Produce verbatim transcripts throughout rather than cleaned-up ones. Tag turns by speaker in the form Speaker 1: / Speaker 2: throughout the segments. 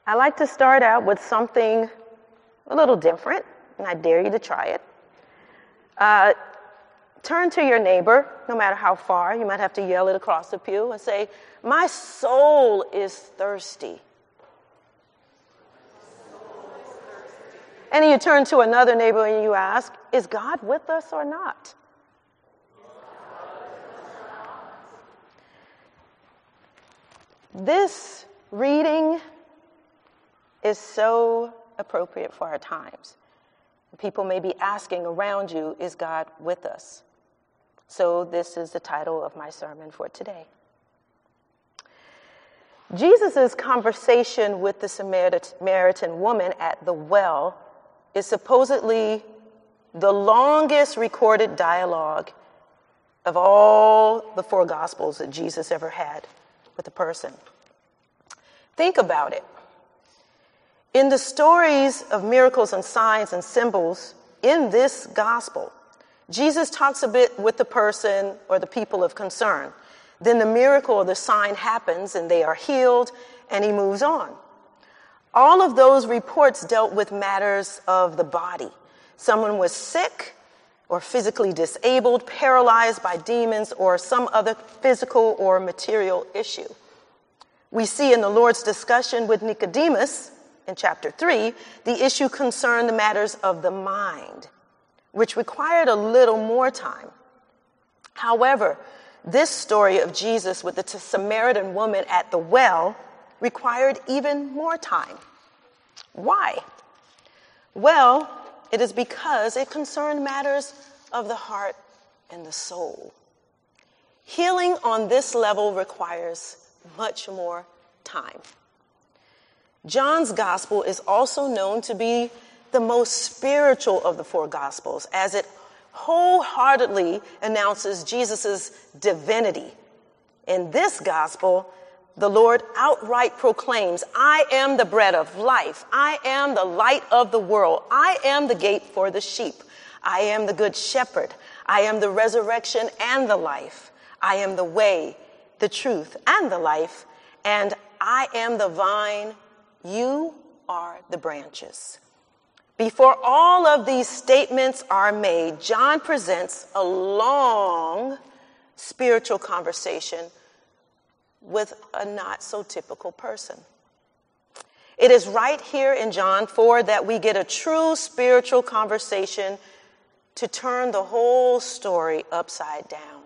Speaker 1: I like to start out with something a little different, and I dare you to try it. Uh, turn to your neighbor, no matter how far. You might have to yell it across the pew and say, "My soul is thirsty." And then you turn to another neighbor and you ask, "Is God with us or not?" This reading is so appropriate for our times. People may be asking around you, is God with us? So this is the title of my sermon for today. Jesus' conversation with the Samaritan woman at the well is supposedly the longest recorded dialogue of all the four Gospels that Jesus ever had with a person. Think about it. In the stories of miracles and signs and symbols in this gospel, Jesus talks a bit with the person or the people of concern. Then the miracle or the sign happens and they are healed and he moves on. All of those reports dealt with matters of the body. Someone was sick or physically disabled, paralyzed by demons, or some other physical or material issue. We see in the Lord's discussion with Nicodemus in chapter three, the issue concerned the matters of the mind, which required a little more time. However, this story of Jesus with the Samaritan woman at the well required even more time. Why? Well, it is because it concerned matters of the heart and the soul. Healing on this level requires much more time. John's gospel is also known to be the most spiritual of the four gospels, as it wholeheartedly announces Jesus' divinity. In this gospel, the Lord outright proclaims, "I am the bread of life. I am the light of the world. I am the gate for the sheep. I am the good shepherd. I am the resurrection and the life. I am the way, the truth, and the life. And I am the vine. You are the branches." Before all of these statements are made, John presents a long spiritual conversation with a not so typical person. It is right here in John four that we get a true spiritual conversation to turn the whole story upside down.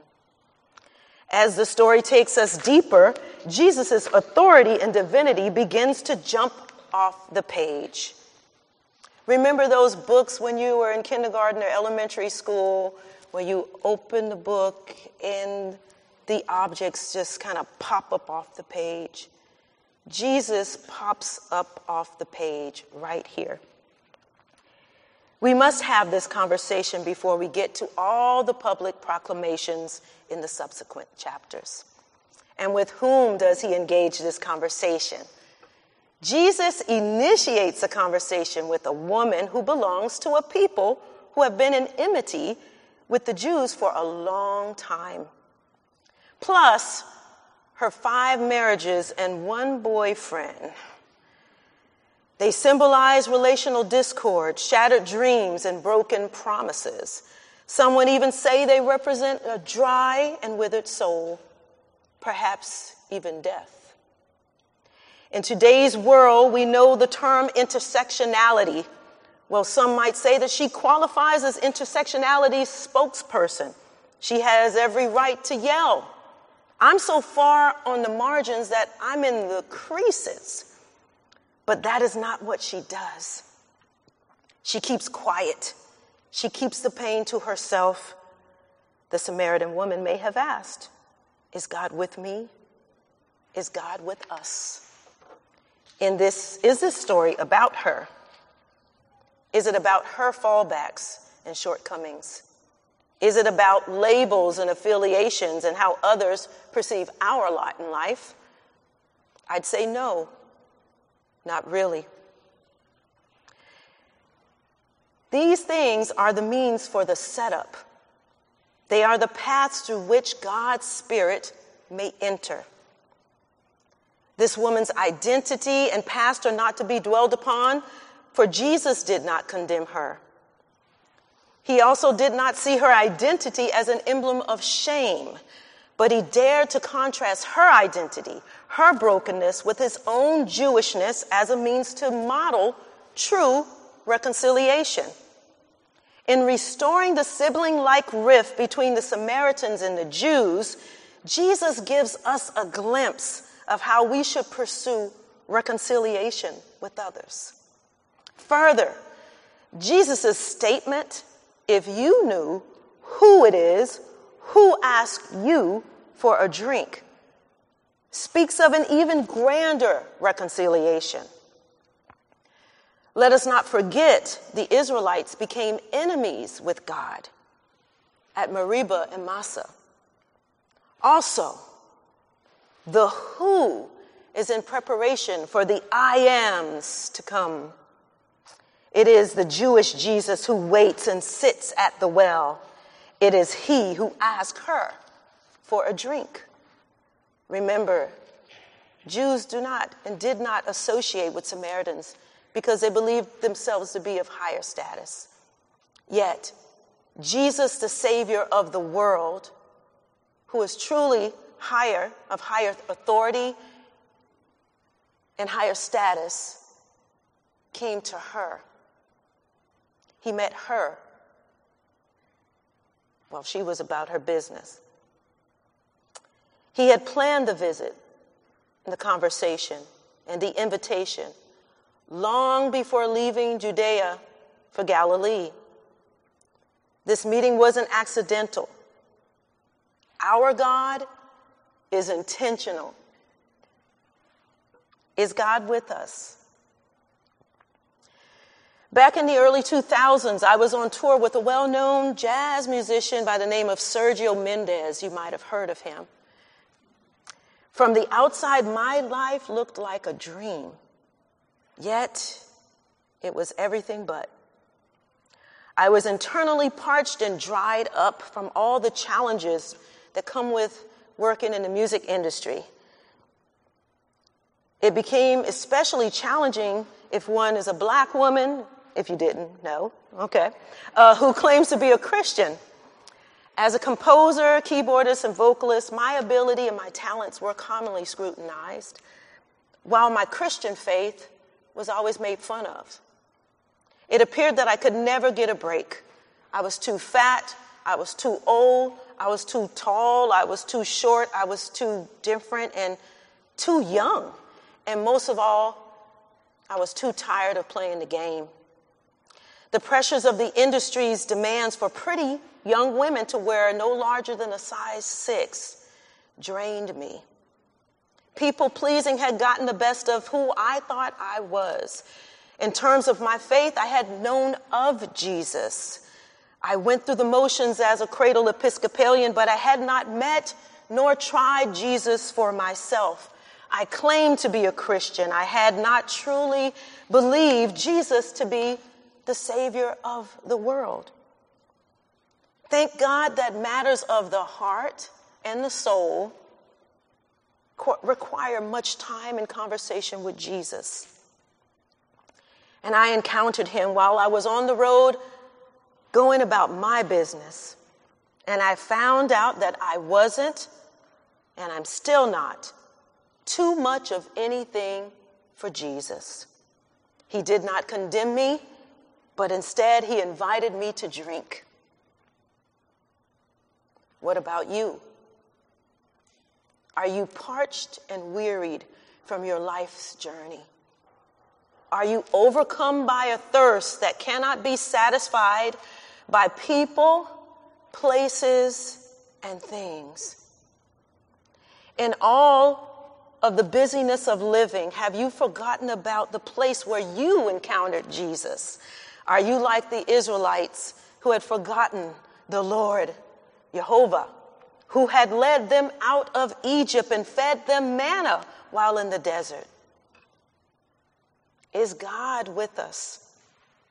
Speaker 1: As the story takes us deeper, Jesus' authority and divinity begins to jump off the page. Remember those books when you were in kindergarten or elementary school, where you open the book and the objects just kind of pop up off the page? Jesus pops up off the page right here. We must have this conversation before we get to all the public proclamations in the subsequent chapters. And with whom does he engage this conversation? Jesus initiates a conversation with a woman who belongs to a people who have been in enmity with the Jews for a long time. Plus, her five marriages and one boyfriend. They symbolize relational discord, shattered dreams, and broken promises. Some would even say they represent a dry and withered soul, perhaps even death. In today's world, we know the term intersectionality. Well, some might say that she qualifies as intersectionality's spokesperson. She has every right to yell. I'm so far on the margins that I'm in the creases. But that is not what she does. She keeps quiet. She keeps the pain to herself. The Samaritan woman may have asked, "Is God with me? Is God with us?" In this, is this story about her? Is it about her fallbacks and shortcomings? Is it about labels and affiliations and how others perceive our lot in life? I'd say no. Not really. These things are the means for the setup. They are the paths through which God's Spirit may enter. This woman's identity and past are not to be dwelled upon, for Jesus did not condemn her. He also did not see her identity as an emblem of shame, but he dared to contrast her identity, her brokenness, with his own Jewishness as a means to model true reconciliation. In restoring the sibling-like rift between the Samaritans and the Jews, Jesus gives us a glimpse of how we should pursue reconciliation with others. Further, Jesus' statement, "If you knew who it is who asked you for a drink," speaks of an even grander reconciliation. Let us not forget the Israelites became enemies with God at Meribah and Massah. Also, the who is in preparation for the I ams to come. It is the Jewish Jesus who waits and sits at the well. It is he who asked her for a drink. Remember, Jews do not and did not associate with Samaritans because they believed themselves to be of higher status. Yet, Jesus, the Savior of the world, who is truly higher, of higher authority and higher status, came to her. He met her. Well, she was about her business. He had planned the visit, the conversation, and the invitation long before leaving Judea for Galilee. This meeting wasn't accidental. Our God is intentional. Is God with us? Back in the early two thousands, I was on tour with a well-known jazz musician by the name of Sergio Mendes. You might have heard of him. From the outside, my life looked like a dream. Yet, it was everything but. I was internally parched and dried up from all the challenges that come with working in the music industry. It became especially challenging if one is a black woman, if you didn't know, okay, uh, who claims to be a Christian. As a composer, keyboardist, and vocalist, my ability and my talents were commonly scrutinized, while my Christian faith was always made fun of. It appeared that I could never get a break. I was too fat, I was too old, I was too tall, I was too short, I was too different and too young. And most of all, I was too tired of playing the game. The pressures of the industry's demands for pretty young women to wear no larger than a size six drained me. People-pleasing had gotten the best of who I thought I was. In terms of my faith, I had known of Jesus. I went through the motions as a cradle Episcopalian, but I had not met nor tried Jesus for myself. I claimed to be a Christian. I had not truly believed Jesus to be the Savior of the world. Thank God that matters of the heart and the soul require much time and conversation with Jesus. And I encountered him while I was on the road going about my business. And I found out that I wasn't, and I'm still not, too much of anything for Jesus. He did not condemn me, but instead he invited me to drink. What about you? Are you parched and wearied from your life's journey? Are you overcome by a thirst that cannot be satisfied by people, places, and things? In all of the busyness of living, have you forgotten about the place where you encountered Jesus? Are you like the Israelites who had forgotten the Lord, Jehovah, who had led them out of Egypt and fed them manna while in the desert? Is God with us?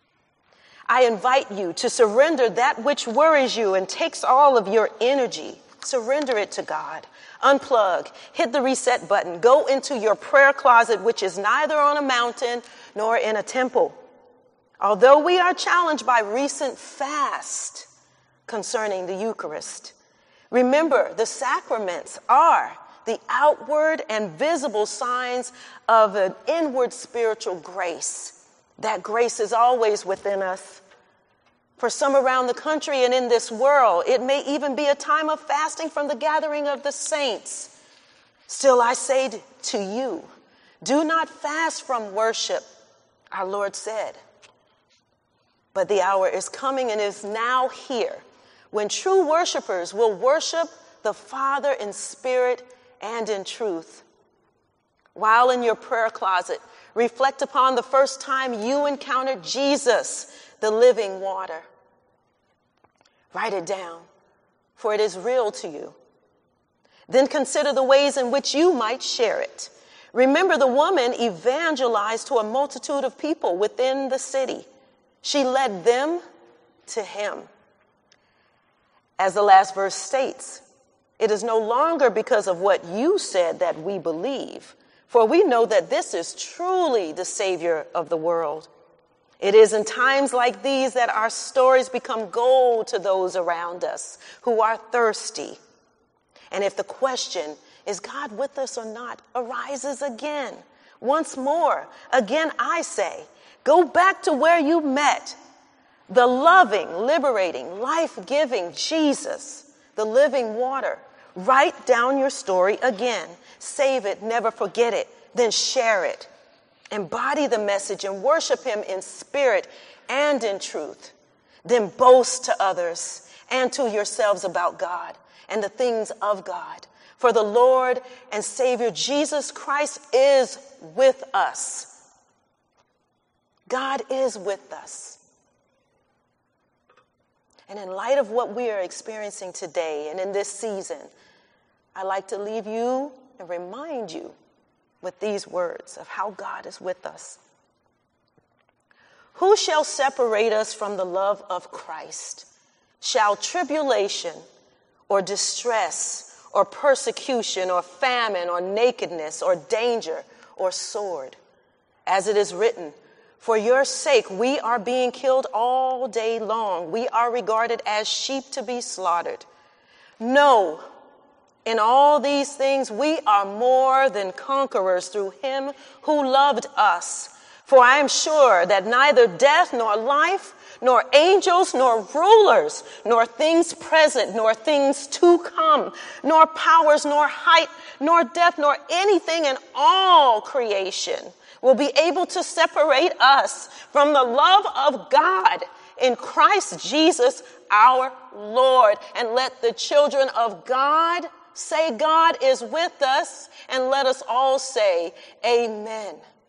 Speaker 1: I invite you to surrender that which worries you and takes all of your energy Surrender it to God. Unplug. Hit the reset button. Go into your prayer closet, which is neither on a mountain nor in a temple. Although we are challenged by recent fast concerning the Eucharist, remember the sacraments are the outward and visible signs of an inward spiritual grace. That grace is always within us. For some around the country and in this world, it may even be a time of fasting from the gathering of the saints. Still, I say to you, do not fast from worship, our Lord said. But the hour is coming and is now here when true worshipers will worship the Father in spirit and in truth. While in your prayer closet, reflect upon the first time you encountered Jesus, the living water. Write it down, for it is real to you. Then consider the ways in which you might share it. Remember, the woman evangelized to a multitude of people within the city. She led them to him. As the last verse states, it is no longer because of what you said that we believe, for we know that this is truly the Savior of the world. It is in times like these that our stories become gold to those around us who are thirsty. And if the question, is God with us or not, arises again, once more, again I say, go back to where you met the loving, liberating, life-giving Jesus, the living water. Write down your story again. Save it, never forget it, then share it. Embody the message and worship him in spirit and in truth. Then boast to others and to yourselves about God and the things of God. For the Lord and Savior Jesus Christ is with us. God is with us. And in light of what we are experiencing today and in this season, I'd like to leave you and remind you with these words of how God is with us. Who shall separate us from the love of Christ? Shall tribulation or distress or persecution or famine or nakedness or danger or sword? As it is written, for your sake we are being killed all day long. We are regarded as sheep to be slaughtered. No, in all these things, we are more than conquerors through him who loved us. For I am sure that neither death nor life, nor angels, nor rulers, nor things present, nor things to come, nor powers, nor height, nor depth, nor anything in all creation will be able to separate us from the love of God in Christ Jesus our Lord. And let the children of God say God is with us, and let us all say amen.